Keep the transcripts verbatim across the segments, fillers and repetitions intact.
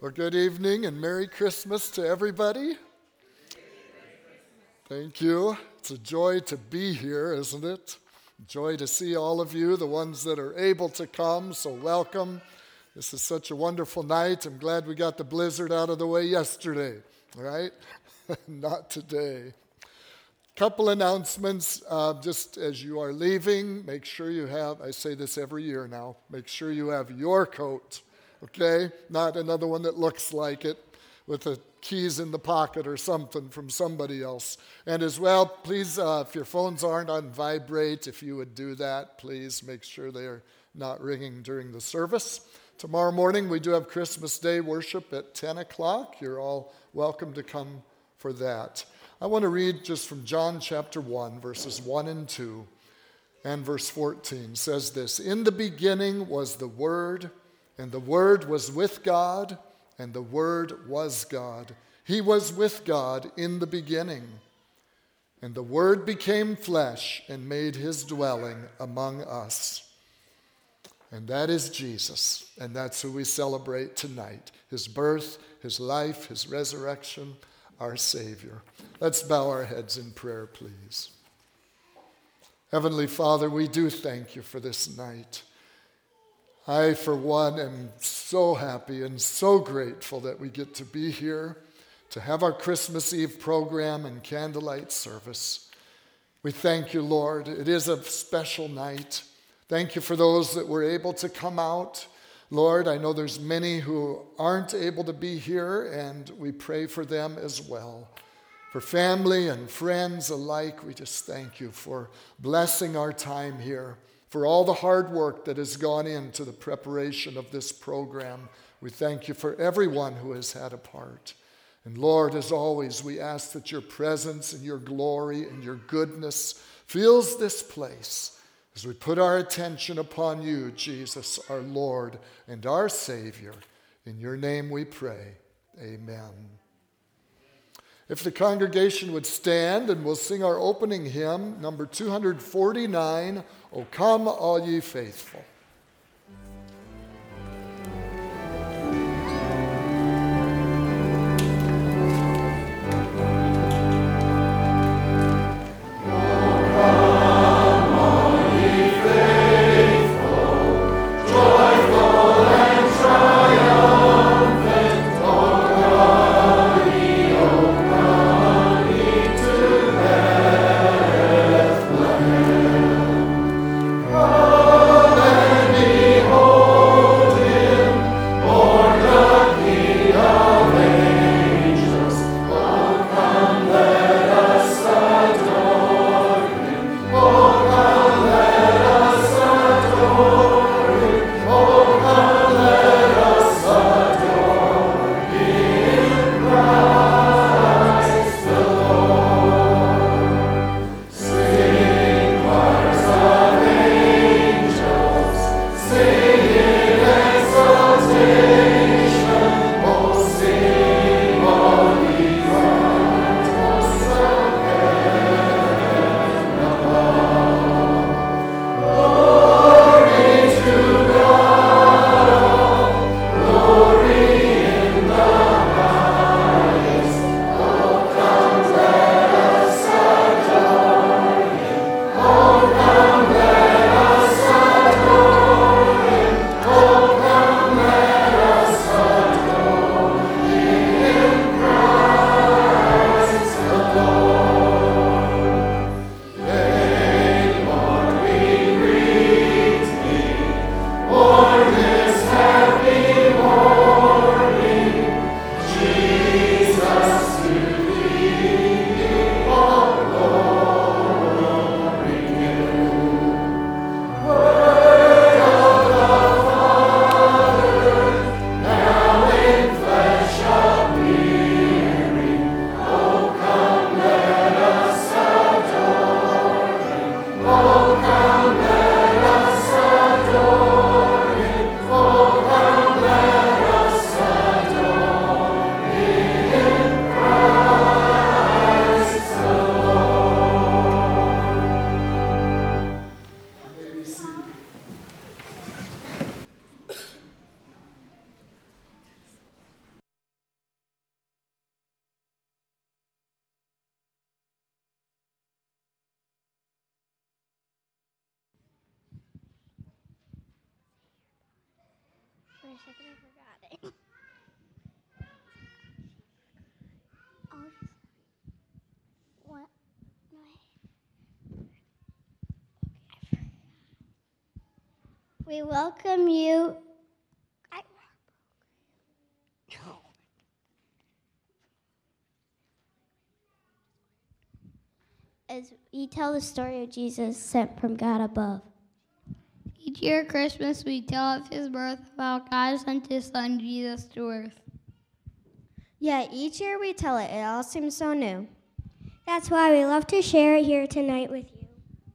Well, good evening and Merry Christmas to everybody. Thank you. It's a joy to be here, isn't it? Joy to see all of you, the ones that are able to come, so welcome. This is such a wonderful night. I'm glad we got the blizzard out of the way yesterday, all right? Not today. Couple announcements, uh, just as you are leaving, make sure you have, I say this every year now, make sure you have your coat, okay? Not another one that looks like it with the keys in the pocket or something from somebody else. And as well, please, uh, if your phones aren't on vibrate, if you would do that, please make sure they are not ringing during the service. Tomorrow morning, we do have Christmas Day worship at ten o'clock. You're all welcome to come for that. I want to read just from John chapter one, verses one and two, and verse fourteen says this: "In the beginning was the Word, and the Word was with God, and the Word was God. He was with God in the beginning. And the Word became flesh and made his dwelling among us." And that is Jesus, and that's who we celebrate tonight. His birth, his life, his resurrection, our Savior. Let's bow our heads in prayer, please. Heavenly Father, we do thank you for this night. I, for one, am so happy and so grateful that we get to be here to have our Christmas Eve program and candlelight service. We thank you, Lord. It is a special night. Thank you for those that were able to come out. Lord, I know there's many who aren't able to be here, and we pray for them as well. For family and friends alike, we just thank you for blessing our time here, for all the hard work that has gone into the preparation of this program. We thank you for everyone who has had a part. And Lord, as always, we ask that your presence and your glory and your goodness fills this place as we put our attention upon you, Jesus, our Lord and our Savior. In your name we pray. Amen. If the congregation would stand, and we'll sing our opening hymn, number two forty-nine, "O Come All Ye Faithful." Amen. I think I forgot it. Oh, what? No, I- We welcome you. I, as we tell the story of Jesus sent from God above. Each year at Christmas, we tell of his birth, how God sent his son Jesus to earth. Yeah, each year we tell it. It all seems so new. That's why we love to share it here tonight with you.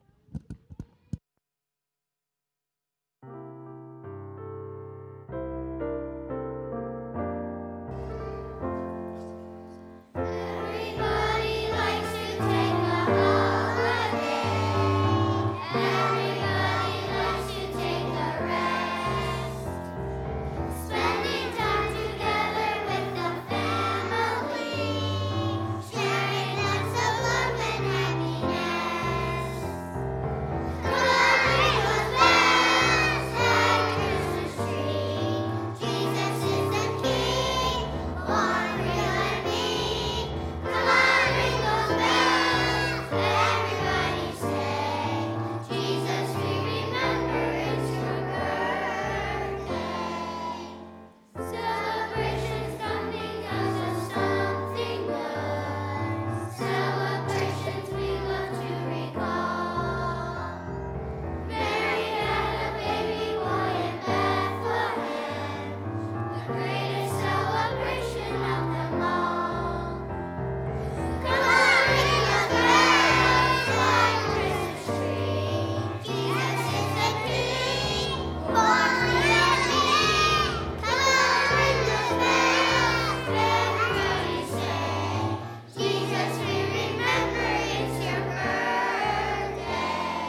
Everybody likes to take a holiday. Everybody likes to take a rest. Spending time together with the family. Sharing lots of love and happiness. Coloring those bells at Christmas tree. Jesus is the King, born real and meek. Come on, ring those bells, everybody say, Jesus, we remember it's your birthday. Celebrations come because of something good. Celebrations we love to recall. Mary had a baby boy in Bethlehem, the greatest celebration of them all. Come on, ring those bells like a Christmas tree. Jesus is the King, born real and meek. Come on, ring those bells, everybody say, Jesus, we remember it's your birthday.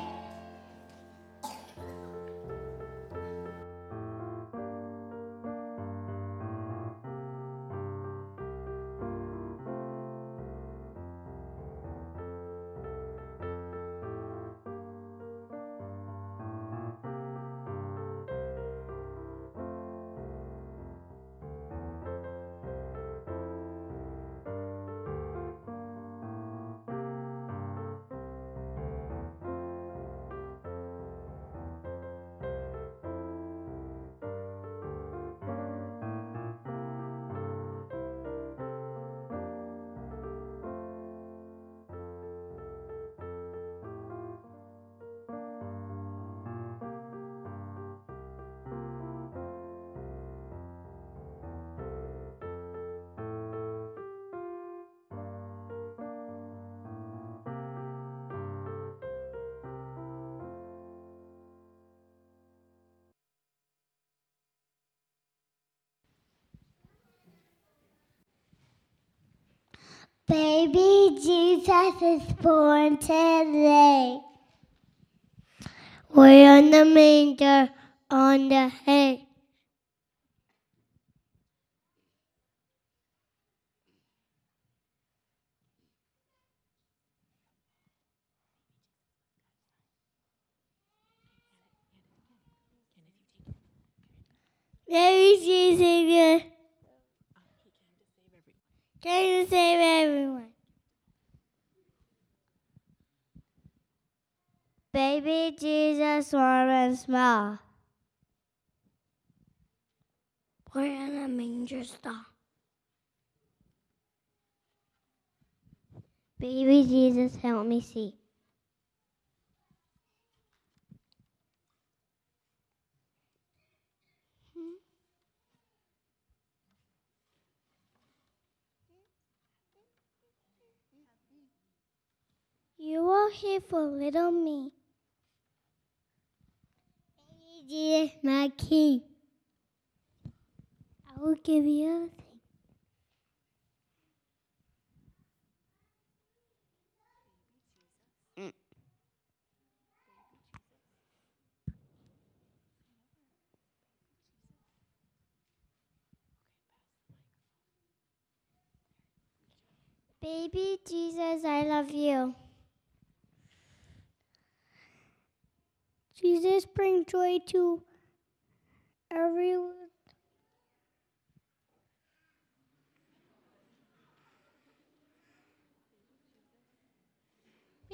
Baby Jesus is born today. We're on the manger on the hay. Baby Jesus came to save everyone. Baby Jesus, warm and small. We're in a manger stall. Baby Jesus, help me see. You are here for little me. Baby Jesus, my king. I will give you everything. Baby Jesus, I love you. Jesus, bring joy to everyone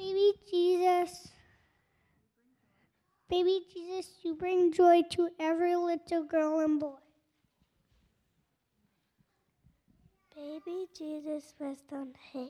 Baby Jesus, baby Jesus, you bring joy to every little girl and boy. Baby Jesus was on hay.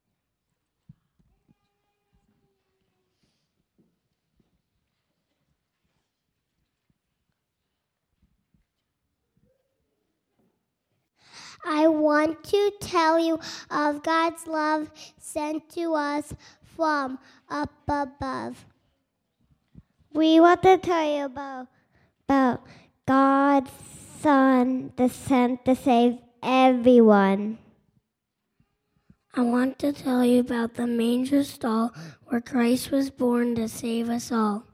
I want to tell you of God's love sent to us from up above. We want to tell you about, about God's Son, the sent to save everyone. I want to tell you about the manger stall where Christ was born to save us all.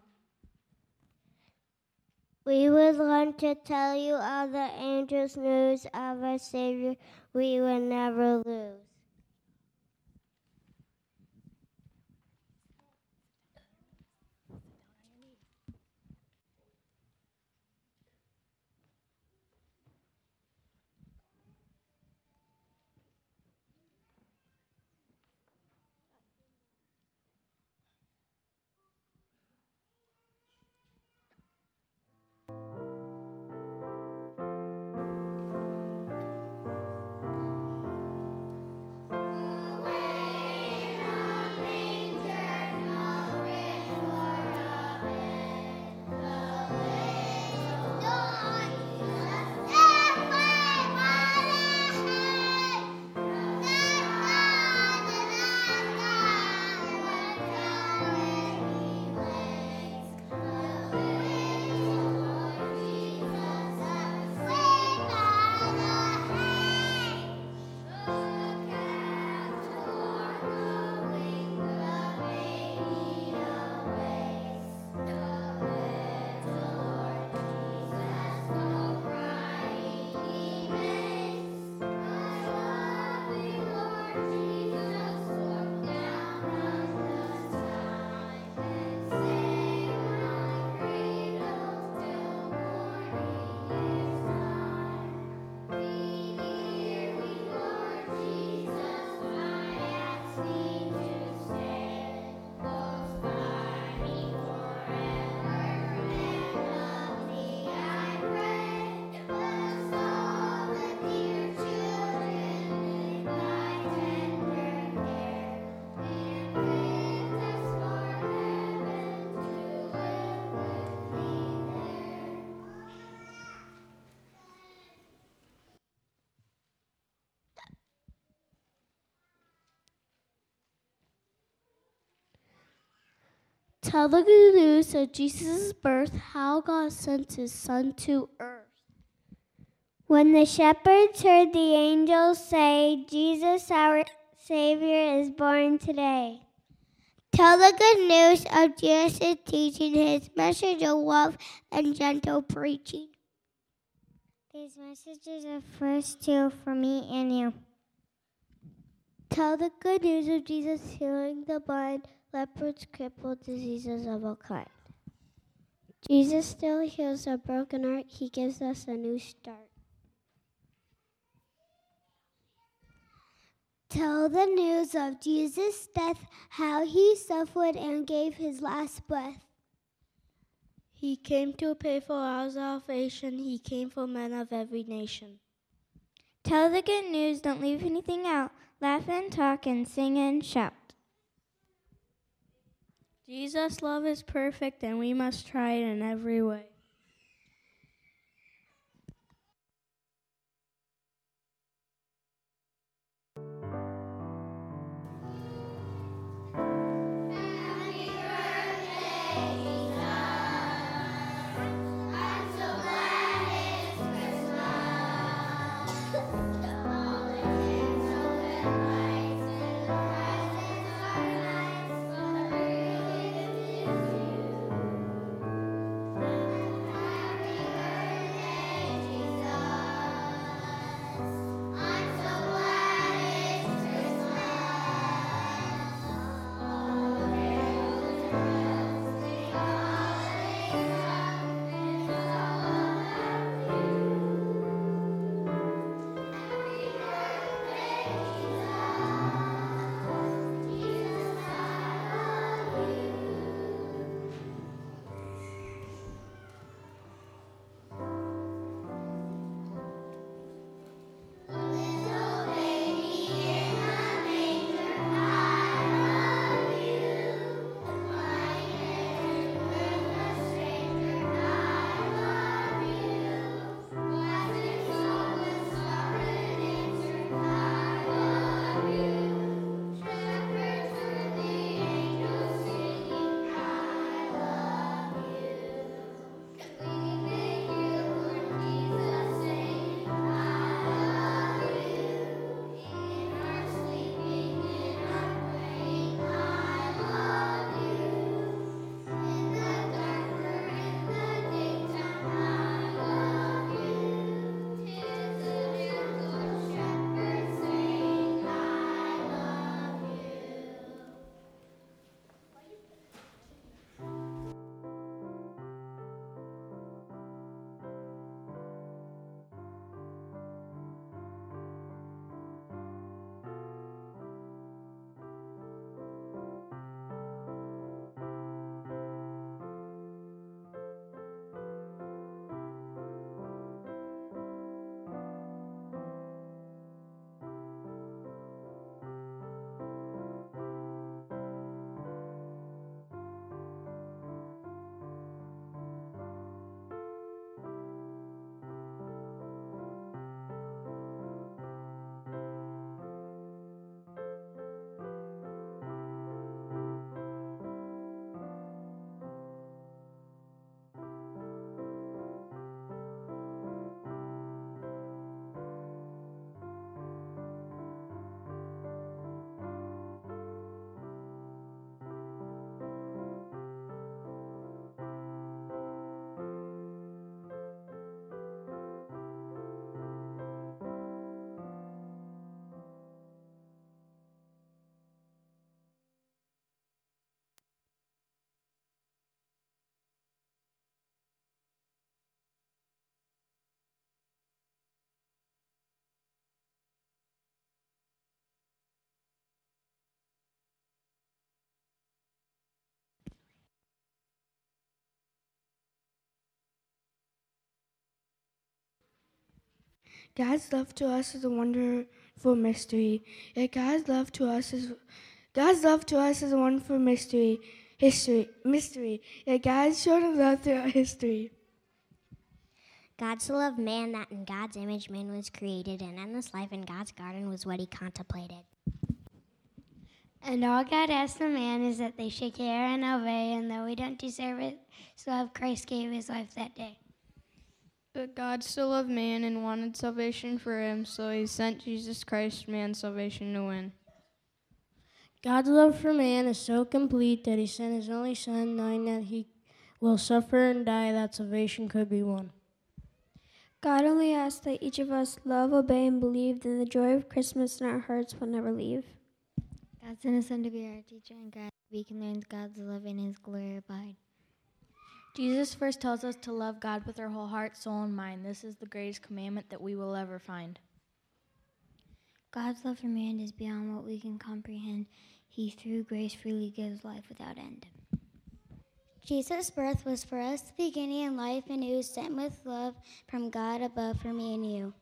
We would want to tell you of the angel's news of our Savior we will never lose. Tell the good news of Jesus' birth, how God sent his Son to earth. When the shepherds heard the angels say, Jesus our Savior is born today. Tell the good news of Jesus' teaching, his message of love and gentle preaching. These messages are first two for me and you. Tell the good news of Jesus healing the blind, leopards, crippled, diseases of all kinds. Jesus still heals a broken heart. He gives us a new start. Tell the news of Jesus' death, how he suffered and gave his last breath. He came to pay for our salvation. He came for men of every nation. Tell the good news. Don't leave anything out. Laugh and talk and sing and shout. Jesus' love is perfect, and we must try it in every way. Thank you. God's love to us is a wonderful mystery. Yet God's love to us is God's love to us is a wonderful mystery. History, mystery. Yet God showed His love throughout history. God so loved man that in God's image man was created, and endless life in God's garden was what He contemplated. And all God asks of man is that they should care and obey, and though we don't deserve it, so love Christ gave His life that day. But God still loved man and wanted salvation for him, so He sent Jesus Christ, man's salvation to win. God's love for man is so complete that He sent His only Son, knowing that He will suffer and die that salvation could be won. God only asks that each of us love, obey, and believe that the joy of Christmas in our hearts will never leave. God sent His Son to be our teacher and guide. We can learn God's love in His glory abide. Jesus first tells us to love God with our whole heart, soul, and mind. This is the greatest commandment that we will ever find. God's love for man is beyond what we can comprehend. He, through grace, freely gives life without end. Jesus' birth was for us the beginning of life, and it was sent with love from God above for me and you.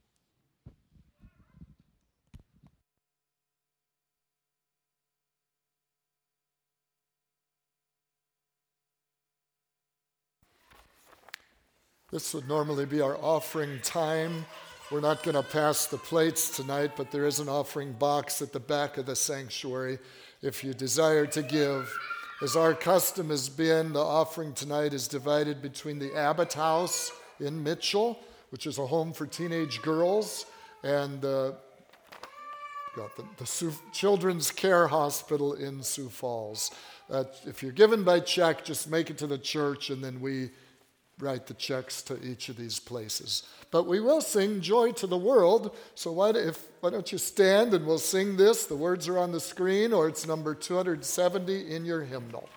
This would normally be our offering time. We're not going to pass the plates tonight, but there is an offering box at the back of the sanctuary if you desire to give. As our custom has been, the offering tonight is divided between the Abbott House in Mitchell, which is a home for teenage girls, and uh, got the, the Sioux Children's Care Hospital in Sioux Falls. Uh, if you're given by check, just make it to the church, and then we write the checks to each of these places. But we will sing Joy to the World, so why, do, if, why don't you stand and we'll sing this. The words are on the screen, or it's number two hundred seventy in your hymnal.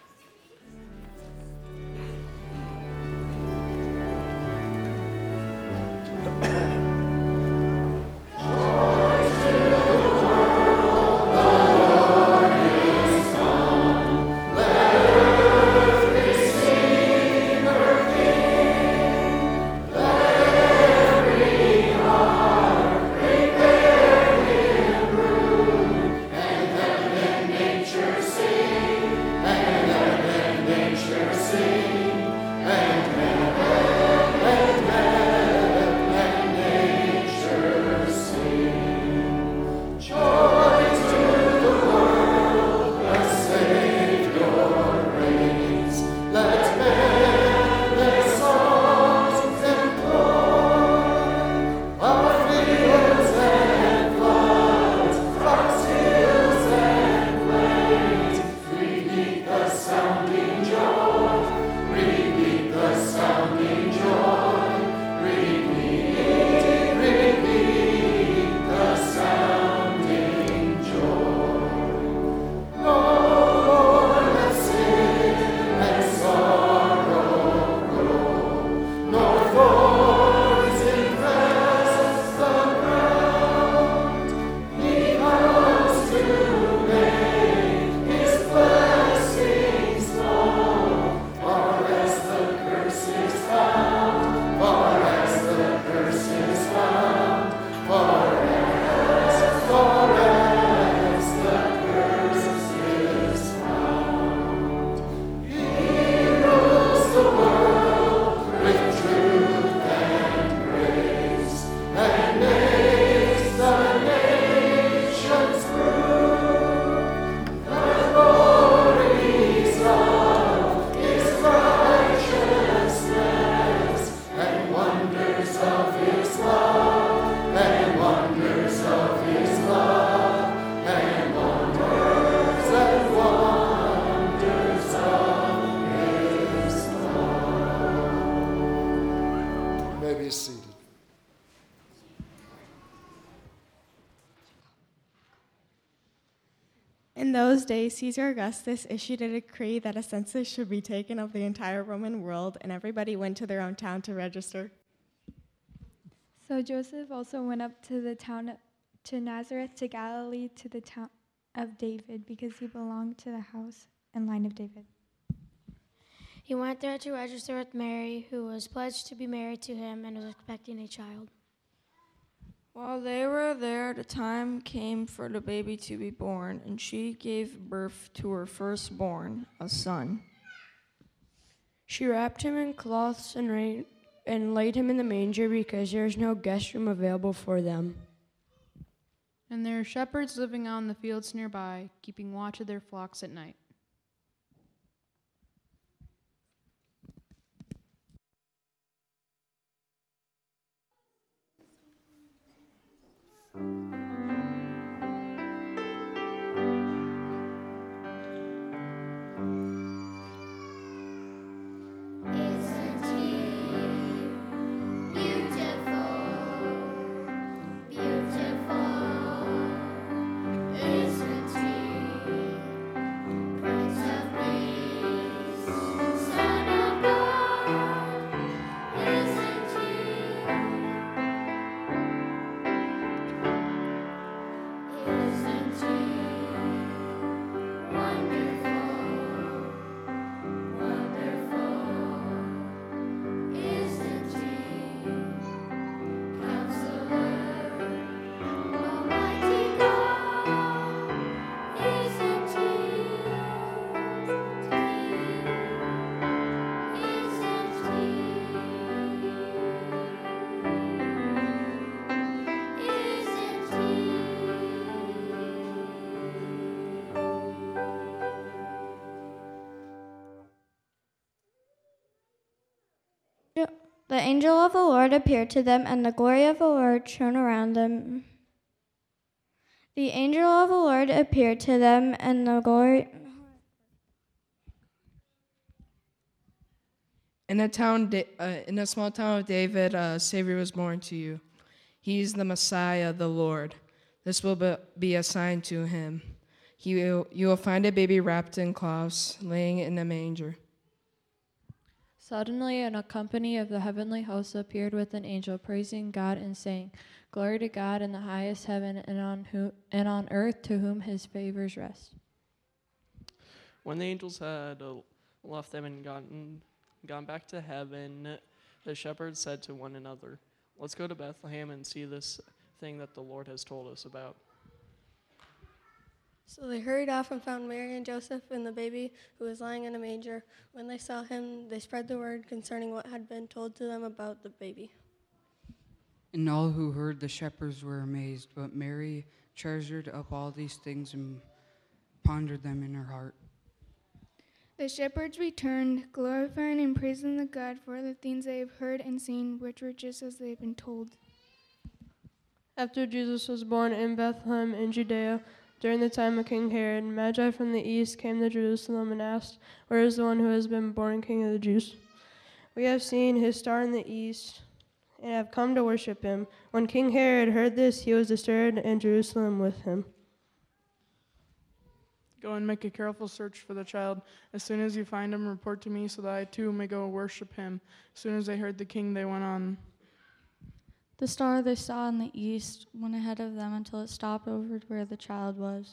In those days, Caesar Augustus issued a decree that a census should be taken of the entire Roman world, and everybody went to their own town to register. So Joseph also went up to the town to Nazareth to Galilee, to the town of David, because he belonged to the house and line of David. He went there to register with Mary, who was pledged to be married to him and was expecting a child. While they were there, the time came for the baby to be born, and she gave birth to her firstborn, a son. She wrapped him in cloths and, ra- and laid him in the manger because there was no guest room available for them. And there are shepherds living out in the fields nearby, keeping watch of their flocks at night. Isn't he beautiful? Beautiful. Isn't he Prince of Peace, Son of God? Isn't he? Isn't he wonderful? Wonderful. Isn't he Counselor, Almighty God? Isn't he? The angel of the Lord appeared to them, and the glory of the Lord shone around them. The angel of the Lord appeared to them, and the glory. In a town, Da- uh, in a small town of David, a Savior was born to you. He is the Messiah, the Lord. This will be- be a sign to him. He will, you will find a baby wrapped in cloths, laying in a manger. Suddenly, and a company of the heavenly hosts appeared with an angel, praising God and saying, "Glory to God in the highest heaven, and on who and on earth to whom His favors rest." When the angels had uh, left them and gotten gone back to heaven, the shepherds said to one another, "Let's go to Bethlehem and see this thing that the Lord has told us about." So they hurried off and found Mary and Joseph and the baby who was lying in a manger. When they saw him, they spread the word concerning what had been told to them about the baby. And all who heard the shepherds were amazed, but Mary treasured up all these things and pondered them in her heart. The shepherds returned, glorifying and praising the God for the things they have heard and seen, which were just as they had been told. After Jesus was born in Bethlehem in Judea, during the time of King Herod, Magi from the east came to Jerusalem and asked, "Where is the one who has been born King of the Jews? We have seen his star in the east and have come to worship him." When King Herod heard this, he was disturbed, and Jerusalem with him. Go and make a careful search for the child. As soon as you find him, report to me so that I too may go worship him. As soon as they heard the king, they went on. The star they saw in the east went ahead of them until it stopped over to where the child was.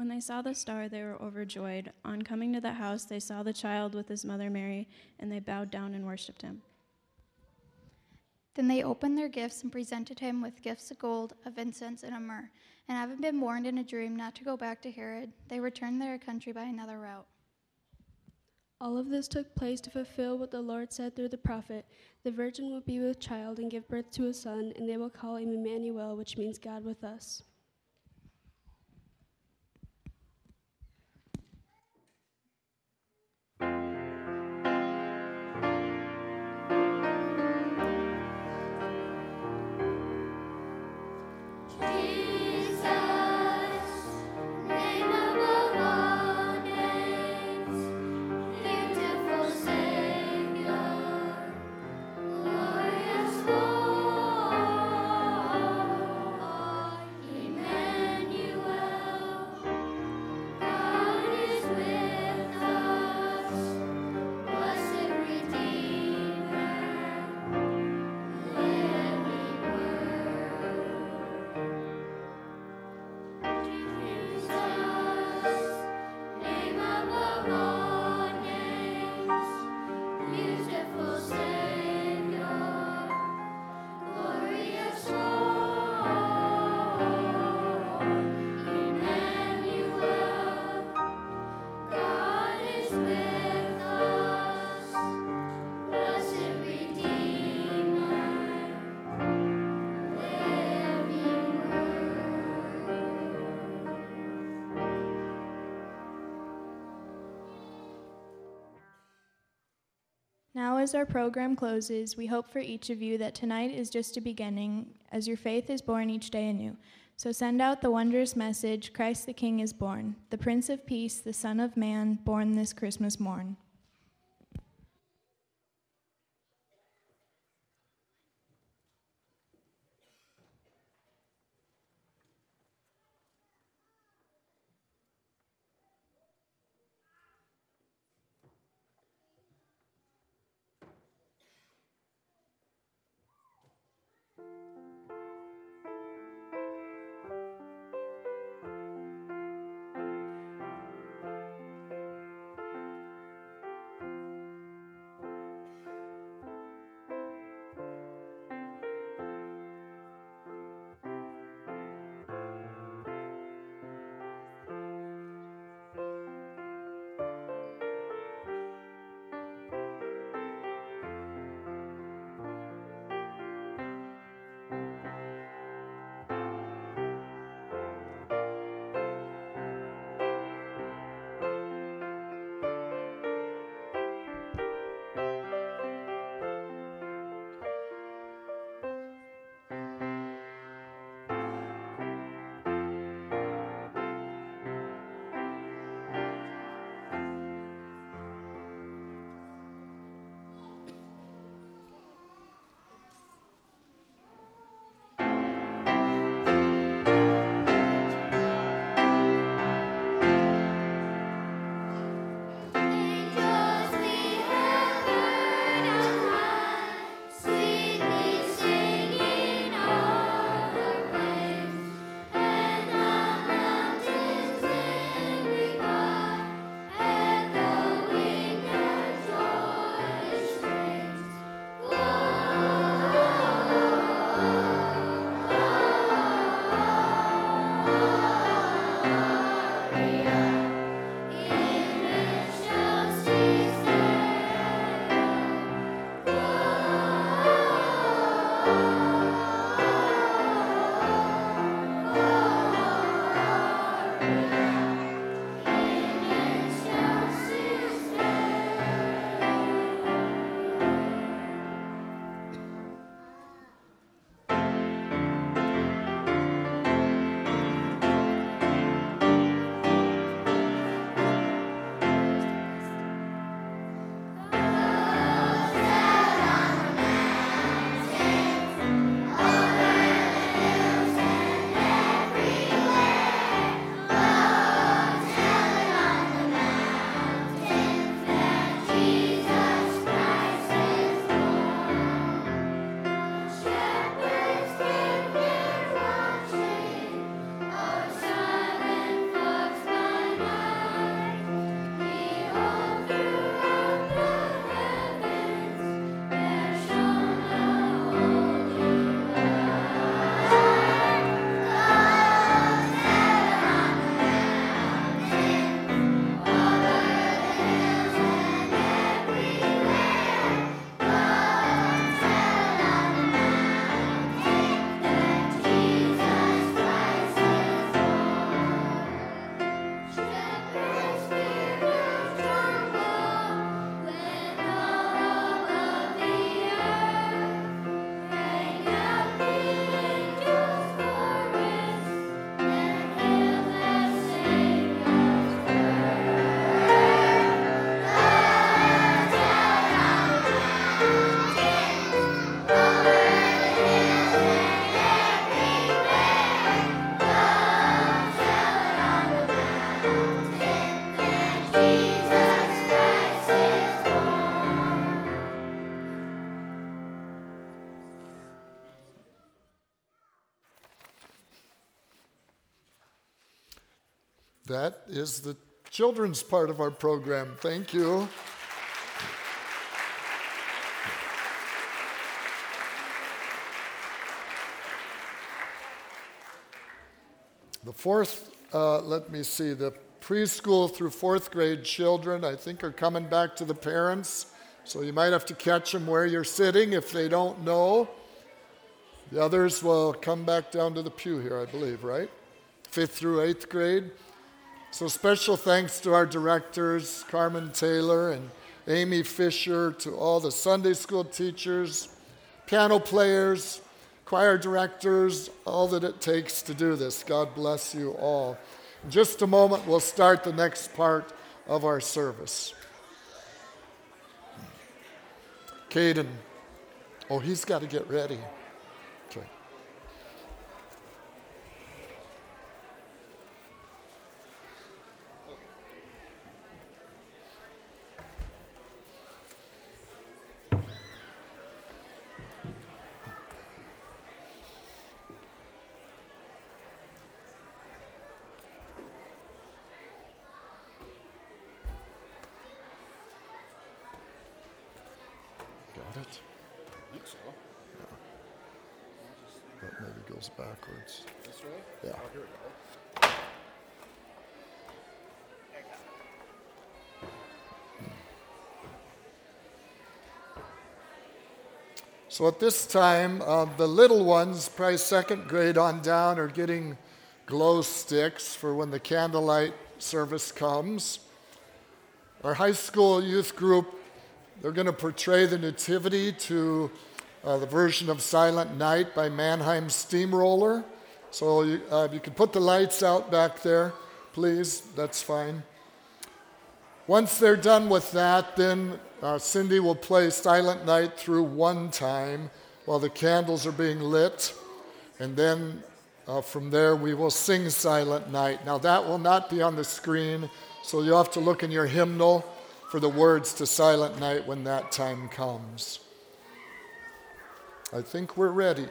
When they saw the star, they were overjoyed. On coming to the house, they saw the child with his mother Mary, and they bowed down and worshipped him. Then they opened their gifts and presented him with gifts of gold, of incense, and of myrrh. And having been warned in a dream not to go back to Herod, they returned to their country by another route. All of this took place to fulfill what the Lord said through the prophet. The virgin will be with child and give birth to a son, and they will call him Emmanuel, which means God with us. Now, as our program closes, we hope for each of you that tonight is just a beginning, as your faith is born each day anew. So send out the wondrous message, Christ the King is born, the Prince of Peace, the Son of Man, born this Christmas morn. That is the children's part of our program. Thank you. The fourth, uh, let me see, the preschool through fourth grade children, I think, are coming back to the parents. So you might have to catch them where you're sitting if they don't know. The others will come back down to the pew here, I believe, right? Fifth through eighth grade. So special thanks to our directors, Carmen Taylor and Amy Fisher, to all the Sunday school teachers, piano players, choir directors, all that it takes to do this. God bless you all. In just a moment, we'll start the next part of our service. Caden, oh, he's got to get ready. Okay. Got it? I think so. Yeah. That maybe goes backwards. This way? Yeah. Oh, here we go. So at this time, uh, the little ones, probably second grade on down, are getting glow sticks for when the candlelight service comes. Our high school youth group, they're going to portray the Nativity to uh, the version of Silent Night by Mannheim Steamroller. So you, uh, you can put the lights out back there, please. That's fine. Once they're done with that, then uh, Cindy will play Silent Night through one time while the candles are being lit. And then uh, from there, we will sing Silent Night. Now, that will not be on the screen, so you'll have to look in your hymnal for the words to Silent Night when that time comes. I think we're ready.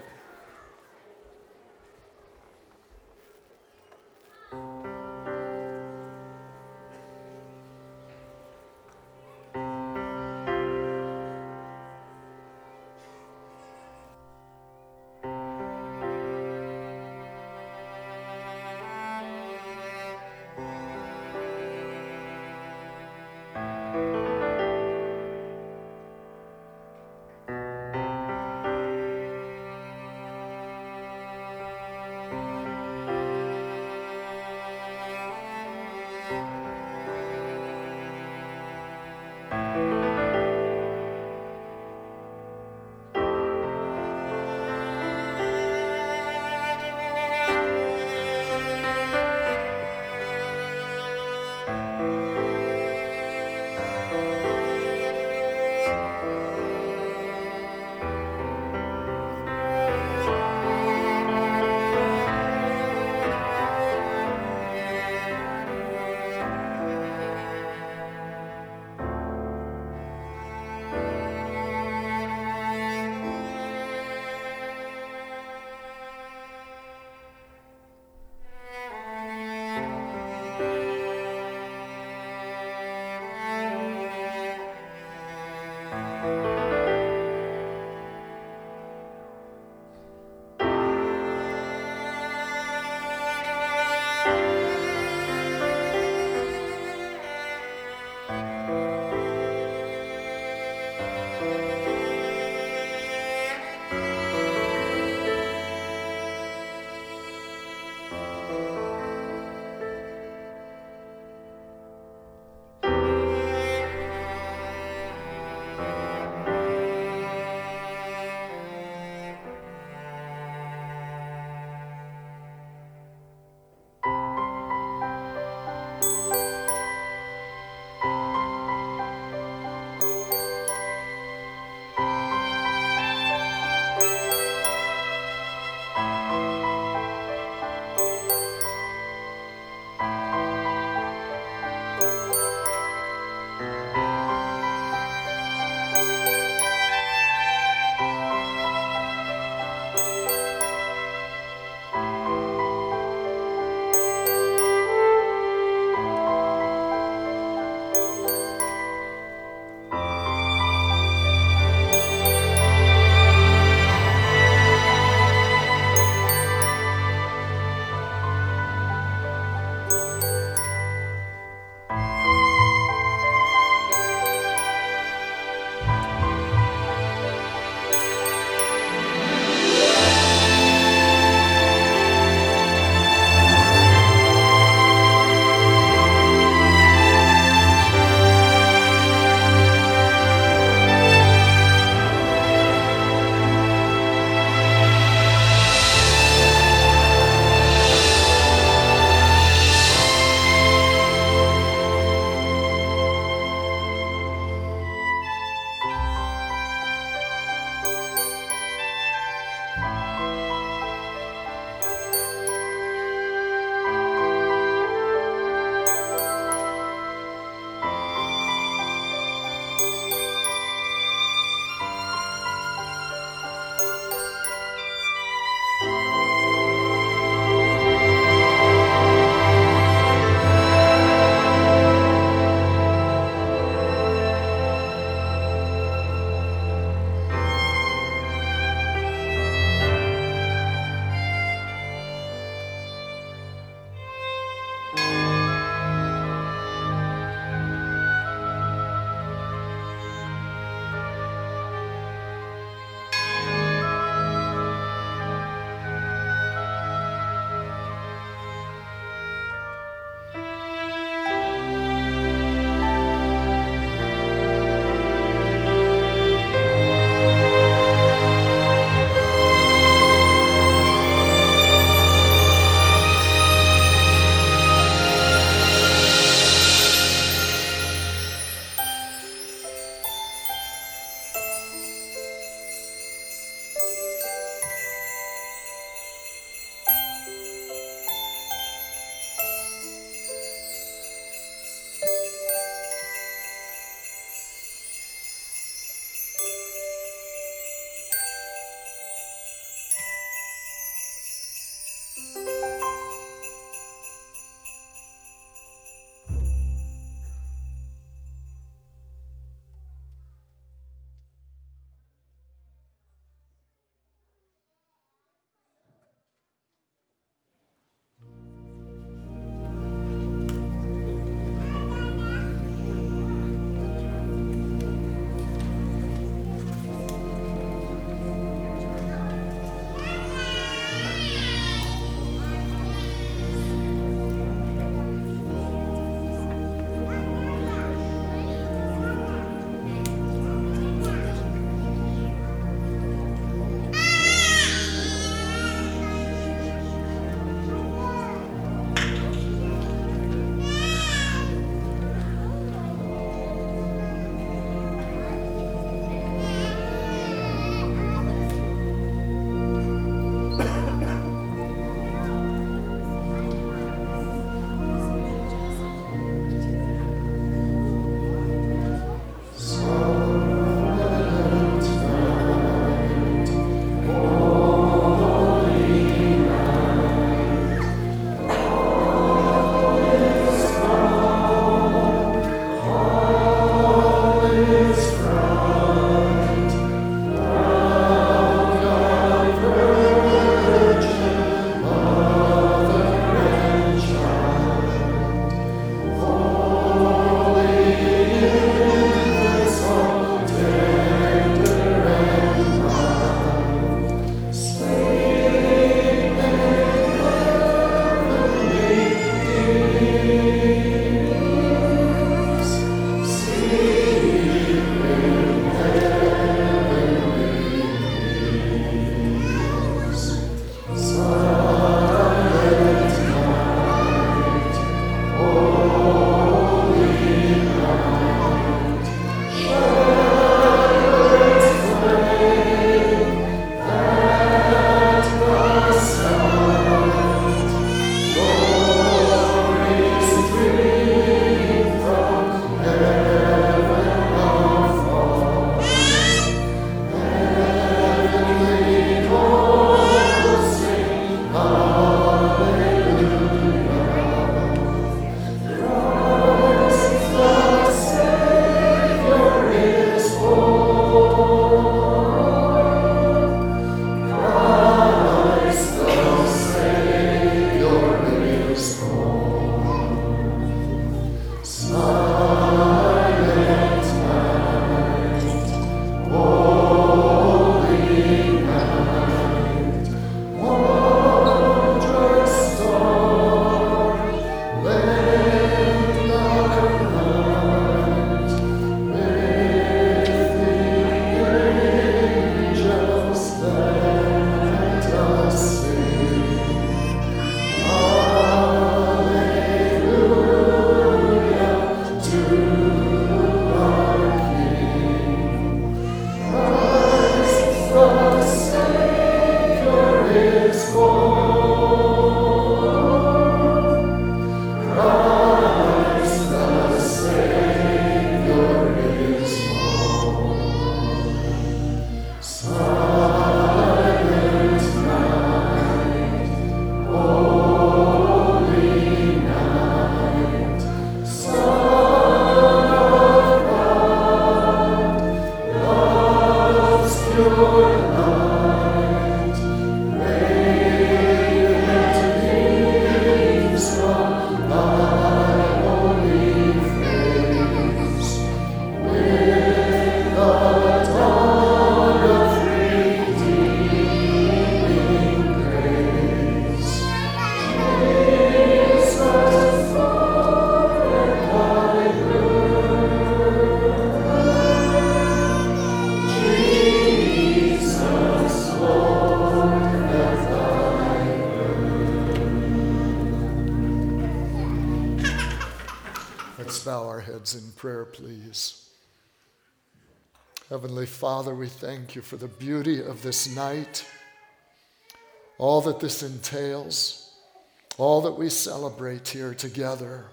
bow our heads in prayer, please. Heavenly Father, we thank you for the beauty of this night, all that this entails, all that we celebrate here together.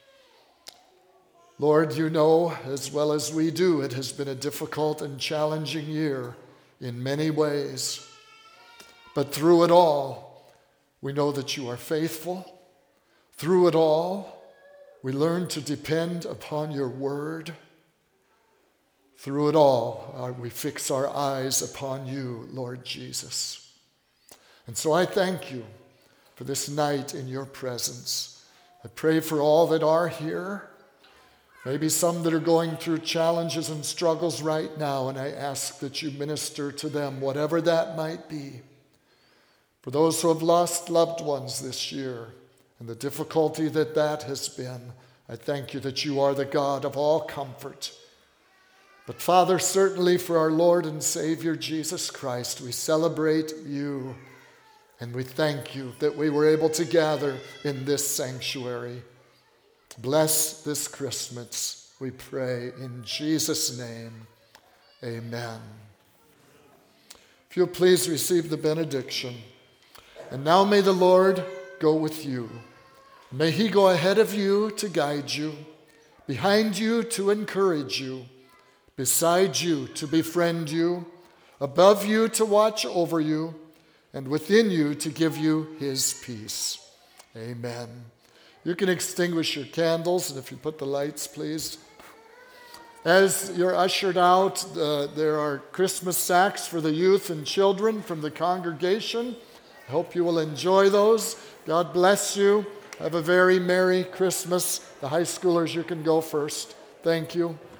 Lord, you know as well as we do, it has been a difficult and challenging year in many ways. But through it all, we know that you are faithful. Through it all, we learn to depend upon your word. Through it all, uh, we fix our eyes upon you, Lord Jesus. And so I thank you for this night in your presence. I pray for all that are here, maybe some that are going through challenges and struggles right now, and I ask that you minister to them, whatever that might be. For those who have lost loved ones this year and the difficulty that that has been, I thank you that you are the God of all comfort. But Father, certainly for our Lord and Savior Jesus Christ, we celebrate you and we thank you that we were able to gather in this sanctuary. Bless this Christmas, we pray in Jesus' name. Amen. If you'll please receive the benediction. And now may the Lord go with you. May he go ahead of you to guide you, behind you to encourage you, beside you to befriend you, above you to watch over you, and within you to give you his peace. Amen. You can extinguish your candles, and if you put the lights, please. As you're ushered out, uh, there are Christmas sacks for the youth and children from the congregation. I hope you will enjoy those. God bless you. Have a very Merry Christmas. The high schoolers, you can go first. Thank you.